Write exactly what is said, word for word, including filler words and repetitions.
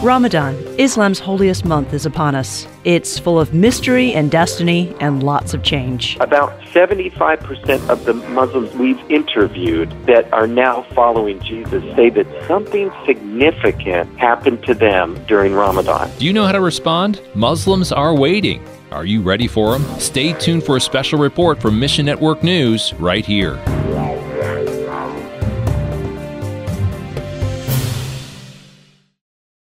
Ramadan, Islam's holiest month, is upon us. It's full of mystery and destiny and lots of change. About seventy-five percent of the Muslims we've interviewed that are now following Jesus say that something significant happened to them during Ramadan. Do you know how to respond? Muslims are waiting. Are you ready for them? Stay tuned for a special report from Mission Network News right here.